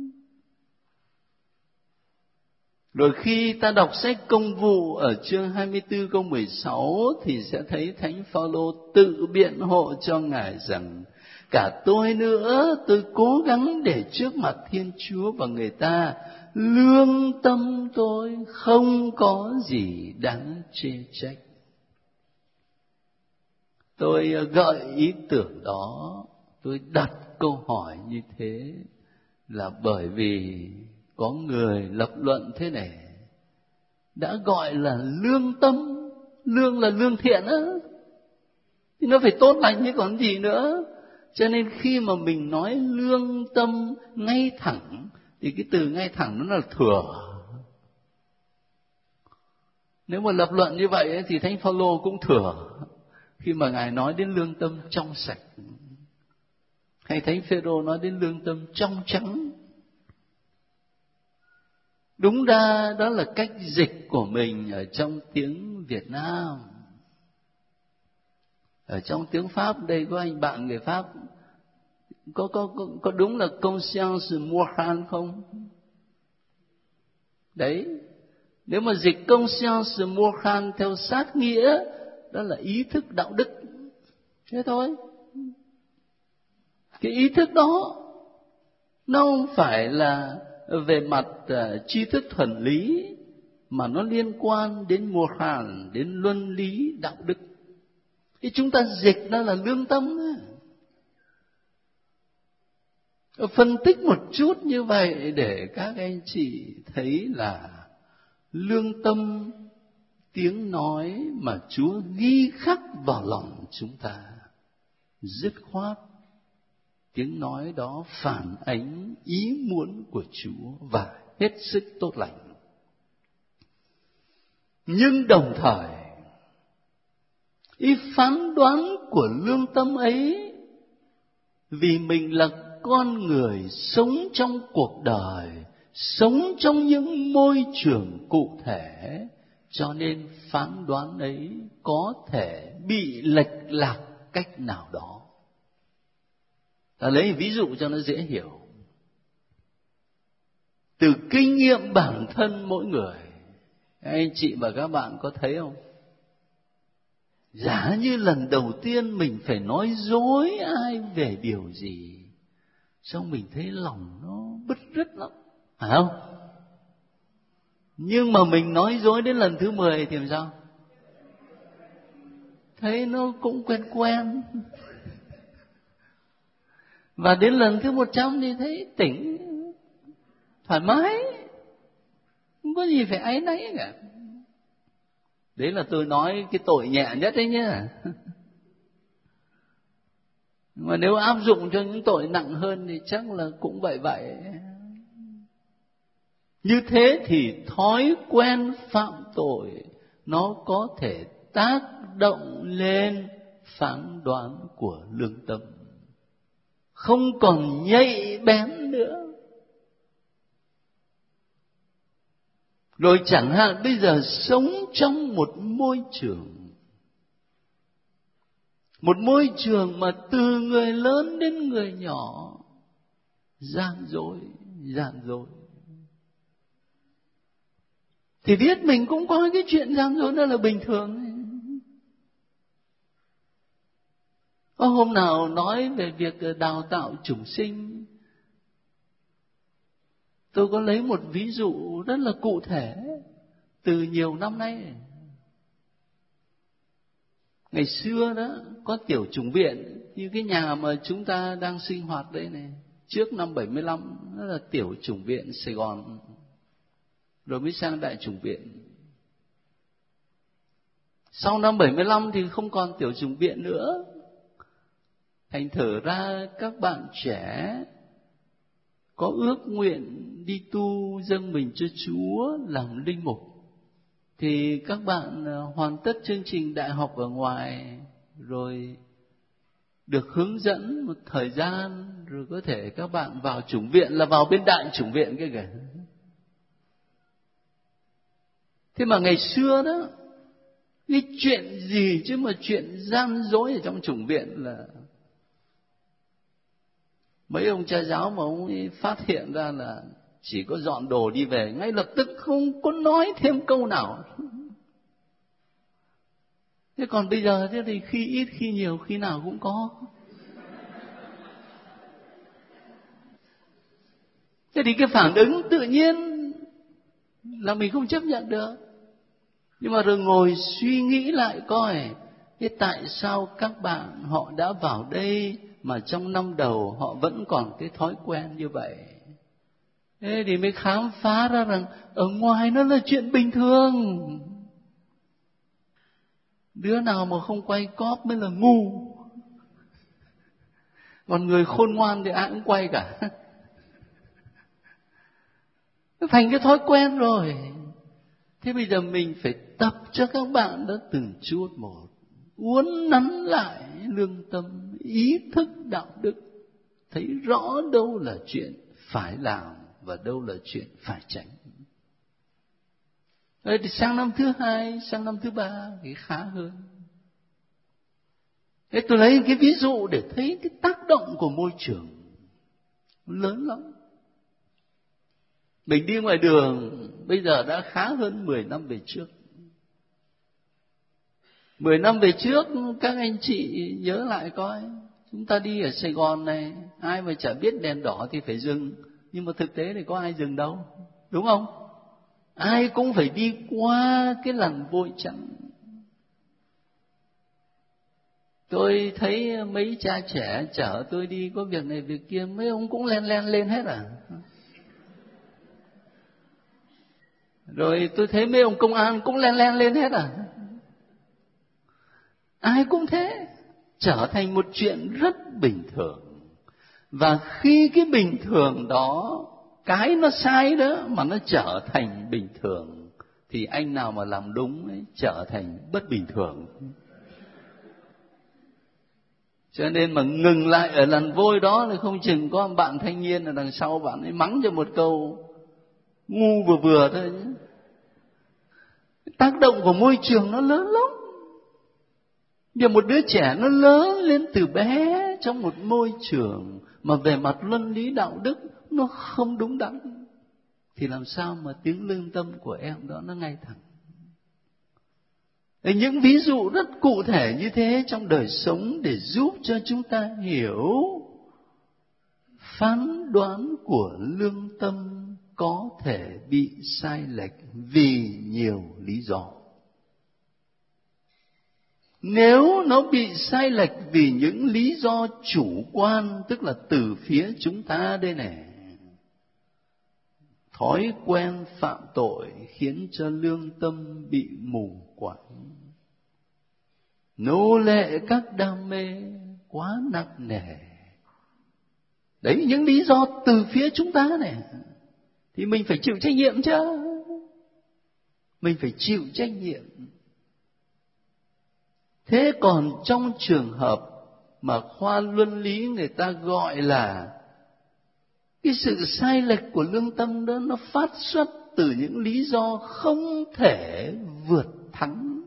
Rồi khi ta đọc sách Công vụ ở chương 24 câu 16 thì sẽ thấy Thánh Phaolô tự biện hộ cho Ngài rằng cả tôi nữa, tôi cố gắng để trước mặt Thiên Chúa và người ta, lương tâm tôi không có gì đáng chê trách. Tôi gợi ý tưởng đó, tôi đặt câu hỏi như thế là bởi vì có người lập luận thế này, đã gọi là lương tâm, lương là lương thiện á, thì nó phải tốt lành chứ còn gì nữa. Cho nên khi mà mình nói lương tâm ngay thẳng thì cái từ ngay thẳng nó là thừa. Nếu mà lập luận như vậy ấy, thì Thánh Phaolô cũng thừa khi mà Ngài nói đến lương tâm trong sạch, hay Thánh Phêrô nói đến lương tâm trong trắng. Đúng ra đó là cách dịch của mình ở trong tiếng Việt Nam. Ở trong tiếng Pháp đây có anh bạn người Pháp có đúng là conscience morale không? Đấy, nếu mà dịch conscience morale theo sát nghĩa đó là ý thức đạo đức, thế thôi. Cái ý thức đó nó không phải là về mặt tri thức thuần lý mà nó liên quan đến moral, đến luân lý đạo đức. Thì chúng ta dịch nó là lương tâm. Phân tích một chút như vậy để các anh chị thấy là lương tâm, tiếng nói mà Chúa ghi khắc vào lòng chúng ta, dứt khoát tiếng nói đó phản ánh ý muốn của Chúa và hết sức tốt lành. Nhưng đồng thời, ý phán đoán của lương tâm ấy, vì mình là con người sống trong cuộc đời, sống trong những môi trường cụ thể, cho nên phán đoán ấy có thể bị lệch lạc cách nào đó. Ta lấy ví dụ cho nó dễ hiểu. Từ kinh nghiệm bản thân mỗi người, Anh chị và các bạn có thấy không? Giả như lần đầu tiên mình phải nói dối ai về điều gì, xong mình thấy lòng nó bứt rứt lắm, phải không? Nhưng mà mình nói dối đến lần thứ 10 thì làm sao? Thấy nó cũng quen quen. Và đến lần thứ 100 thì thấy tỉnh, thoải mái, không có gì phải áy náy cả. Đấy là tôi nói cái tội nhẹ nhất đấy nhá. Mà nếu áp dụng cho những tội nặng hơn thì chắc là cũng vậy vậy. Như thế thì thói quen phạm tội nó có thể tác động lên phán đoán của lương tâm, không còn nhạy bén nữa. Rồi chẳng hạn bây giờ sống trong một môi trường mà từ người lớn đến người nhỏ gian dối, thì biết mình cũng có cái chuyện gian dối đó là bình thường. Hôm nào nói về việc đào tạo chủng sinh, tôi có lấy một ví dụ rất là cụ thể từ nhiều năm nay. Ngày xưa đó có tiểu chủng viện, như cái nhà mà chúng ta đang sinh hoạt đây này, trước năm 75 đó là tiểu chủng viện Sài Gòn, rồi mới sang đại chủng viện. Sau năm 75 thì không còn tiểu chủng viện nữa. Thành thử ra các bạn trẻ có ước nguyện đi tu dâng mình cho Chúa làm linh mục, thì các bạn hoàn tất chương trình đại học ở ngoài, rồi được hướng dẫn một thời gian, rồi có thể các bạn vào chủng viện, là vào bên đại chủng viện cái kìa. Thế mà ngày xưa đó, cái chuyện gì chứ mà chuyện gian dối ở trong chủng viện là mấy ông cha giáo mà ông ấy phát hiện ra là chỉ có dọn đồ đi về, ngay lập tức không có nói thêm câu nào. Thế còn bây giờ thế thì khi ít khi nhiều, khi nào cũng có. Thế thì cái phản ứng tự nhiên là mình không chấp nhận được. Nhưng mà rồi ngồi suy nghĩ lại coi, thế tại sao các bạn họ đã vào đây mà trong năm đầu họ vẫn còn cái thói quen như vậy? Thế thì mới khám phá ra rằng ở ngoài nó là chuyện bình thường. Đứa nào mà không quay cóp mới là ngu, còn người khôn ngoan thì ai cũng quay cả. Nó thành cái thói quen rồi. Thế bây giờ mình phải tập cho các bạn đó từng chút một, uốn nắn lại lương tâm, ý thức đạo đức, thấy rõ đâu là chuyện phải làm và đâu là chuyện phải tránh. Rồi thì sang năm thứ 2, sang năm thứ 3 thì khá hơn. Thế tôi lấy cái ví dụ để thấy cái tác động của môi trường lớn lắm. Mình đi ngoài đường bây giờ đã khá hơn 10 năm về trước. 10 năm về trước các anh chị nhớ lại coi, chúng ta đi ở Sài Gòn này, ai mà chả biết đèn đỏ thì phải dừng, nhưng mà thực tế thì có ai dừng đâu, đúng không? Ai cũng phải đi qua cái làn vôi trắng. Tôi thấy mấy cha trẻ chở tôi đi có việc này việc kia, mấy ông cũng len lên hết à. Rồi tôi thấy mấy ông công an cũng len lên hết à. Ai cũng thế, trở thành một chuyện rất bình thường. Và khi cái bình thường đó, cái nó sai đó mà nó trở thành bình thường, thì anh nào mà làm đúng ấy trở thành bất bình thường. Cho nên mà ngừng lại ở làn vôi đó thì không chừng có bạn thanh niên ở đằng sau bạn ấy mắng cho một câu ngu vừa vừa thôi nhé. Tác động của môi trường nó lớn lắm. Vì một đứa trẻ nó lớn lên từ bé trong một môi trường mà về mặt luân lý đạo đức nó không đúng đắn, thì làm sao mà tiếng lương tâm của em đó nó ngay thẳng. Những ví dụ rất cụ thể như thế trong đời sống để giúp cho chúng ta hiểu phán đoán của lương tâm có thể bị sai lệch vì nhiều lý do. Nếu nó bị sai lệch vì những lý do chủ quan, tức là từ phía chúng ta đây này, thói quen phạm tội khiến cho lương tâm bị mù quáng, nô lệ các đam mê quá nặng nề. Đấy, những lý do từ phía chúng ta này, thì mình phải chịu trách nhiệm chứ. Mình phải chịu trách nhiệm. Thế còn trong trường hợp mà khoa luân lý người ta gọi là cái sự sai lệch của lương tâm đó, nó phát xuất từ những lý do không thể vượt thắng.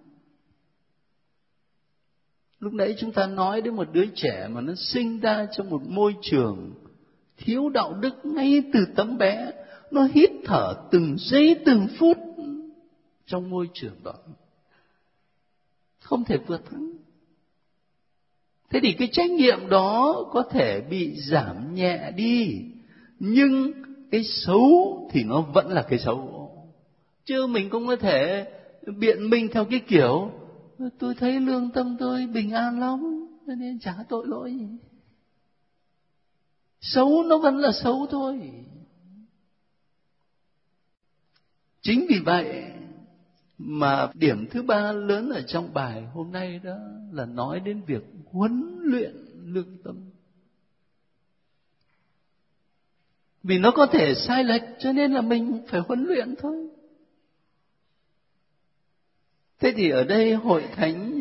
Lúc nãy chúng ta nói đến một đứa trẻ mà nó sinh ra trong một môi trường thiếu đạo đức ngay từ tấm bé, nó hít thở từng giây từng phút trong môi trường đó, không thể vượt thắng. Thế thì cái trách nhiệm đó có thể bị giảm nhẹ đi, nhưng cái xấu thì nó vẫn là cái xấu. Chứ mình không có thể biện minh theo cái kiểu tôi thấy lương tâm tôi bình an lắm nên chả tội lỗi gì. Xấu nó vẫn là xấu thôi. Chính vì vậy mà điểm thứ ba lớn ở trong bài hôm nay đó là nói đến việc huấn luyện lương tâm. Vì nó có thể sai lệch cho nên là mình phải huấn luyện thôi. Thế thì ở đây Hội Thánh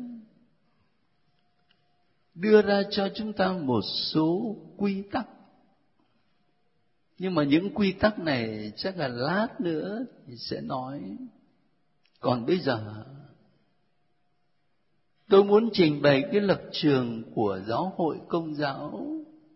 đưa ra cho chúng ta một số quy tắc. Nhưng mà những quy tắc này chắc là lát nữa thì sẽ nói. Còn bây giờ tôi muốn trình bày cái lập trường của Giáo hội Công giáo,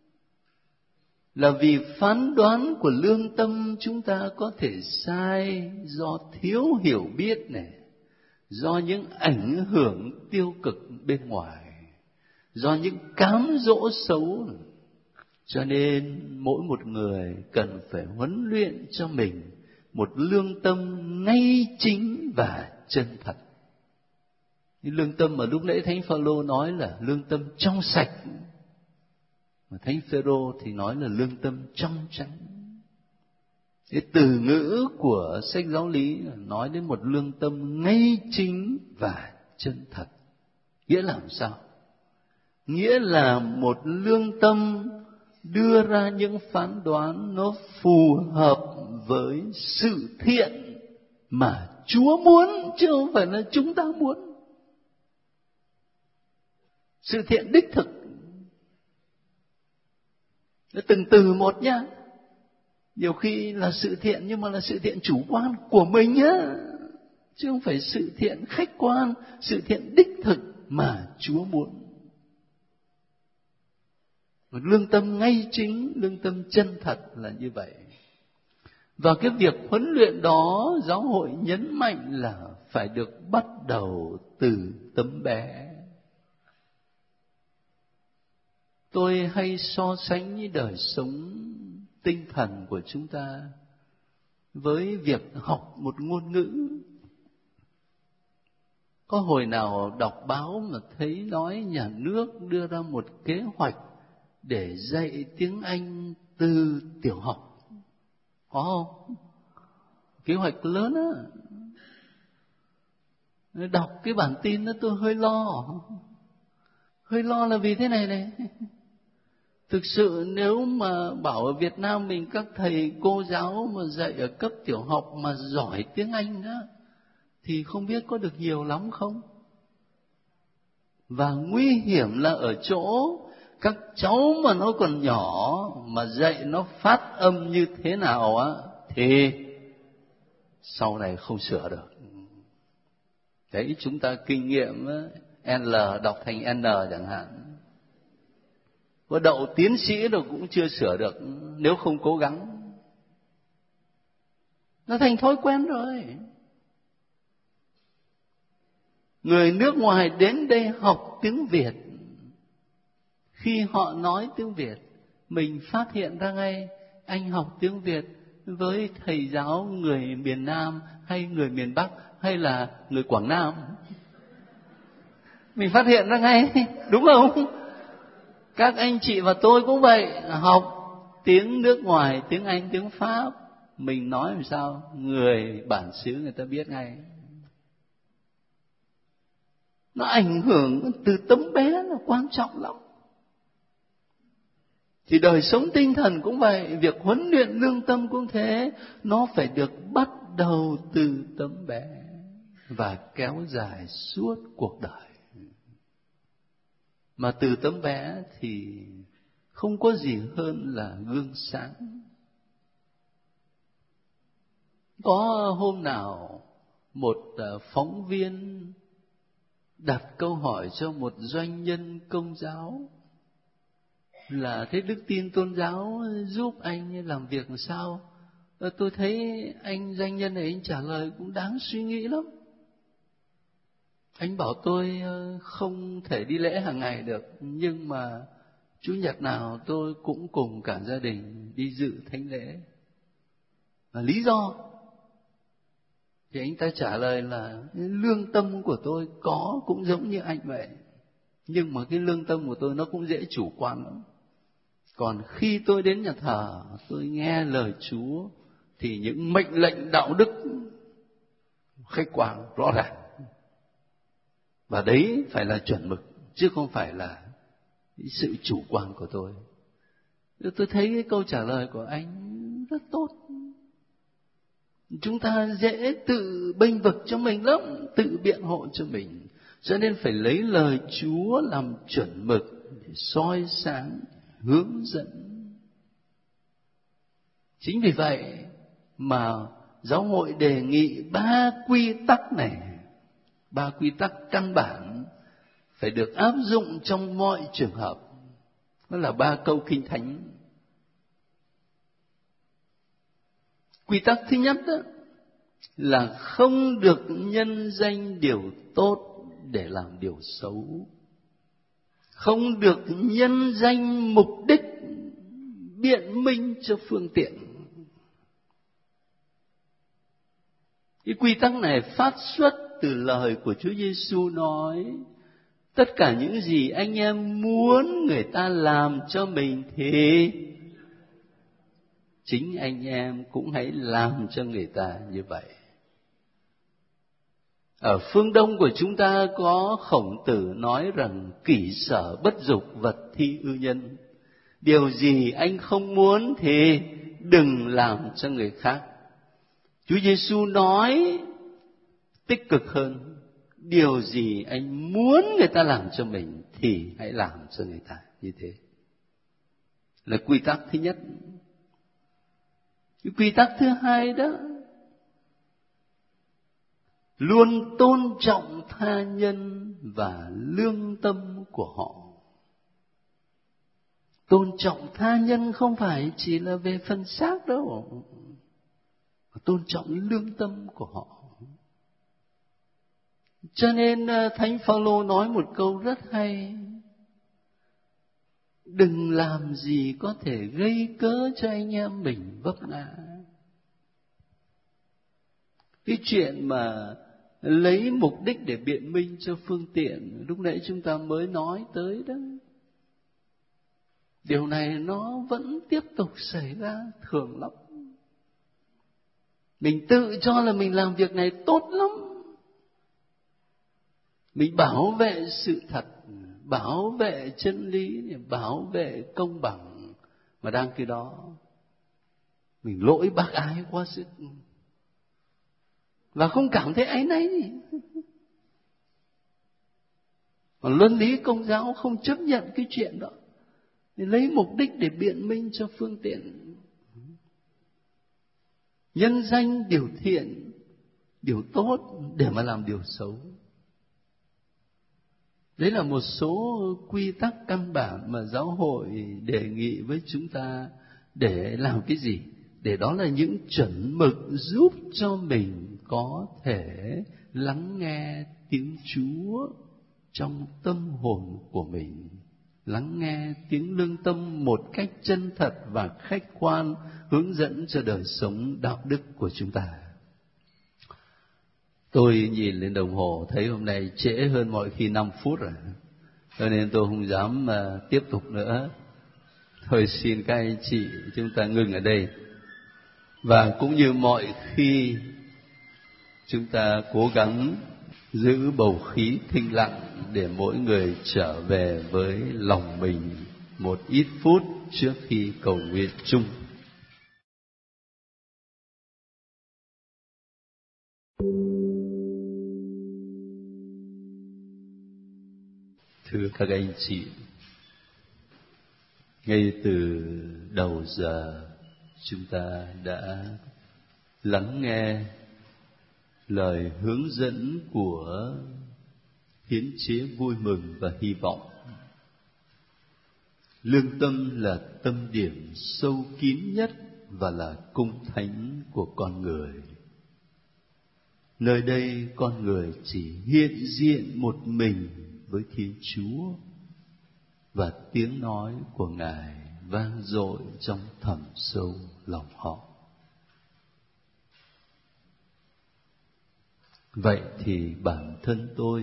là vì phán đoán của lương tâm chúng ta có thể sai do thiếu hiểu biết này, do những ảnh hưởng tiêu cực bên ngoài, do những cám dỗ xấu này. Cho nên mỗi một người cần phải huấn luyện cho mình một lương tâm ngay chính và chân thật. Cái lương tâm mà lúc nãy Thánh Phaolô nói là lương tâm trong sạch, mà Thánh Phêrô thì nói là lương tâm trong trắng. Cái từ ngữ của sách giáo lý nói đến một lương tâm ngay chính và chân thật. Nghĩa là làm sao? Nghĩa là một lương tâm đưa ra những phán đoán nó phù hợp với sự thiện mà Chúa muốn, chứ không phải là chúng ta muốn. Sự thiện đích thực. Từng từ một nhá. Nhiều khi là sự thiện nhưng mà là sự thiện chủ quan của mình nhá, chứ không phải sự thiện khách quan, sự thiện đích thực mà Chúa muốn. Một lương tâm ngay chính, lương tâm chân thật là như vậy. Và cái việc huấn luyện đó, giáo hội nhấn mạnh là phải được bắt đầu từ tấm bé. Tôi hay so sánh với đời sống tinh thần của chúng ta với việc học một ngôn ngữ. Có hồi nào đọc báo mà thấy nói nhà nước đưa ra một kế hoạch để dạy tiếng Anh từ tiểu học? Có không? Kế hoạch lớn á. Đọc cái bản tin đó tôi hơi lo. Hơi lo là vì thế này này. Thực sự nếu mà bảo ở Việt Nam mình các thầy cô giáo mà dạy ở cấp tiểu học mà giỏi tiếng Anh đó, thì không biết có được nhiều lắm không? Và nguy hiểm là ở chỗ các cháu mà nó còn nhỏ mà dạy nó phát âm như thế nào á, thì sau này không sửa được. Đấy, chúng ta kinh nghiệm L đọc thành N chẳng hạn. Có đậu tiến sĩ rồi cũng chưa sửa được nếu không cố gắng. Nó thành thói quen rồi. Người nước ngoài đến đây học tiếng Việt, khi họ nói tiếng Việt, mình phát hiện ra ngay anh học tiếng Việt với thầy giáo người miền Nam hay người miền Bắc hay là người Quảng Nam. Mình phát hiện ra ngay, đúng không? Các anh chị và tôi cũng vậy, học tiếng nước ngoài, tiếng Anh, tiếng Pháp, mình nói làm sao người bản xứ người ta biết ngay. Nó ảnh hưởng từ tấm bé là quan trọng lắm. Thì đời sống tinh thần cũng vậy, việc huấn luyện lương tâm cũng thế, nó phải được bắt đầu từ tấm bé và kéo dài suốt cuộc đời. Mà từ tấm bé thì không có gì hơn là gương sáng. Có hôm nào một phóng viên đặt câu hỏi cho một doanh nhân Công giáo là thế đức tin tôn giáo giúp anh làm việc làm sao? Tôi thấy anh doanh nhân này anh trả lời cũng đáng suy nghĩ lắm. Anh bảo tôi không thể đi lễ hàng ngày được, nhưng mà Chủ nhật nào tôi cũng cùng cả gia đình đi dự thánh lễ. Và lý do thì anh ta trả lời là lương tâm của tôi có cũng giống như anh vậy, nhưng mà cái lương tâm của tôi nó cũng dễ chủ quan lắm. Còn khi tôi đến nhà thờ, tôi nghe lời Chúa thì những mệnh lệnh đạo đức khách quan rõ ràng. Và đấy phải là chuẩn mực, chứ không phải là sự chủ quan của tôi. Tôi thấy cái câu trả lời của anh rất tốt. Chúng ta dễ tự bênh vực cho mình lắm, tự biện hộ cho mình. Cho nên phải lấy lời Chúa làm chuẩn mực để soi sáng, hướng dẫn. Chính vì vậy mà giáo hội đề nghị 3 quy tắc này, 3 quy tắc căn bản phải được áp dụng trong mọi trường hợp. Đó là 3 câu Kinh Thánh. Quy tắc thứ nhất đó là không được nhân danh điều tốt để làm điều xấu. Không được nhân danh mục đích biện minh cho phương tiện. Cái quy tắc này phát xuất từ lời của Chúa Giêsu nói: tất cả những gì anh em muốn người ta làm cho mình thì chính anh em cũng hãy làm cho người ta như vậy. Ở phương Đông của chúng ta có Khổng Tử nói rằng kỷ sở bất dục, vật thi ư nhân. Điều gì anh không muốn thì đừng làm cho người khác. Chúa Giêsu nói tích cực hơn: điều gì anh muốn người ta làm cho mình thì hãy làm cho người ta như thế. Là quy tắc thứ nhất. Cái quy tắc thứ hai đó, luôn tôn trọng tha nhân và lương tâm của họ. Tôn trọng tha nhân không phải chỉ là về phần xác đâu, tôn trọng lương tâm của họ. Cho nên Thánh Phaolô nói một câu rất hay: đừng làm gì có thể gây cớ cho anh em mình vấp ngã. Cái chuyện mà lấy mục đích để biện minh cho phương tiện, lúc nãy chúng ta mới nói tới đó, điều này nó vẫn tiếp tục xảy ra thường lắm. Mình tự cho là mình làm việc này tốt lắm, mình bảo vệ sự thật, bảo vệ chân lý, bảo vệ công bằng, mà đang khi đó mình lỗi bác ái quá sức và không cảm thấy áy náy gì. Còn luân lý Công giáo không chấp nhận cái chuyện đó, lấy mục đích để biện minh cho phương tiện, nhân danh điều thiện, điều tốt để mà làm điều xấu. Đấy là một số quy tắc căn bản mà giáo hội đề nghị với chúng ta để làm cái gì? Để đó là những chuẩn mực giúp cho mình có thể lắng nghe tiếng Chúa trong tâm hồn của mình, lắng nghe tiếng lương tâm một cách chân thật và khách quan, hướng dẫn cho đời sống đạo đức của chúng ta. Tôi nhìn lên đồng hồ thấy hôm nay trễ hơn mọi khi 5 phút rồi, cho nên tôi không dám tiếp tục nữa. Thôi xin các anh chị chúng ta ngừng ở đây. Và cũng như mọi khi, chúng ta cố gắng giữ bầu khí thinh lặng để mỗi người trở về với lòng mình một ít phút trước khi cầu nguyện chung. Thưa các anh chị, ngay từ đầu giờ chúng ta đã lắng nghe lời hướng dẫn của hiến chế vui mừng và hy vọng. Lương tâm là tâm điểm sâu kín nhất và là cung thánh của con người. Nơi đây con người chỉ hiện diện một mình với Thiên Chúa, và tiếng nói của Ngài vang dội trong thẳm sâu lòng họ. Vậy thì bản thân tôi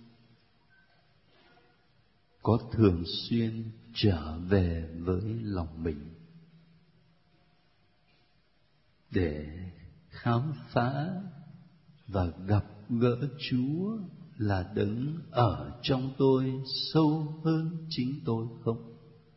có thường xuyên trở về với lòng mình để khám phá và gặp gỡ Chúa là Đấng ở trong tôi sâu hơn chính tôi không?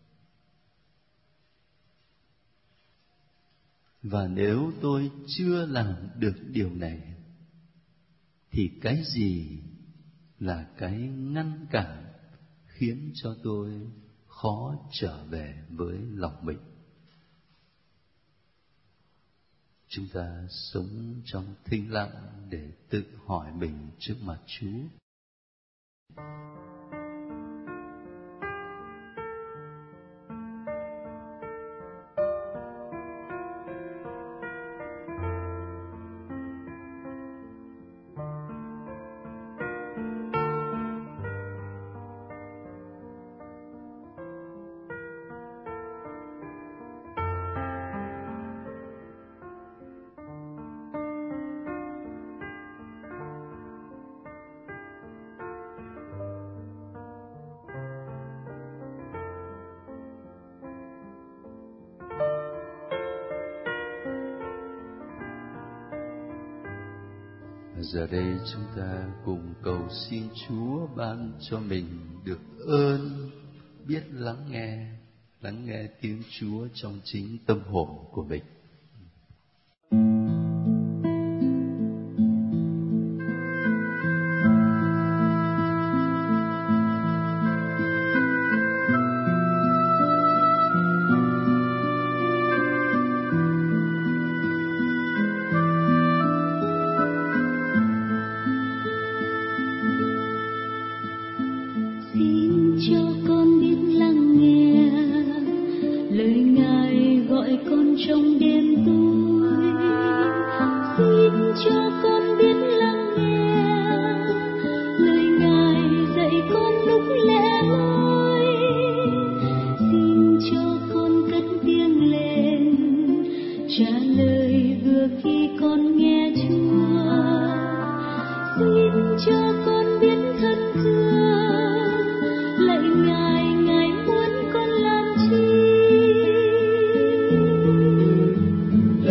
Và nếu tôi chưa làm được điều này, thì cái gì là cái ngăn cản khiến cho tôi khó trở về với lòng mình? Chúng ta sống trong thinh lặng để tự hỏi mình trước mặt Chúa. Giờ đây chúng ta cùng cầu xin Chúa ban cho mình được ơn biết lắng nghe tiếng Chúa trong chính tâm hồn của mình. Trả lời vừa khi con nghe Chúa, xin cho con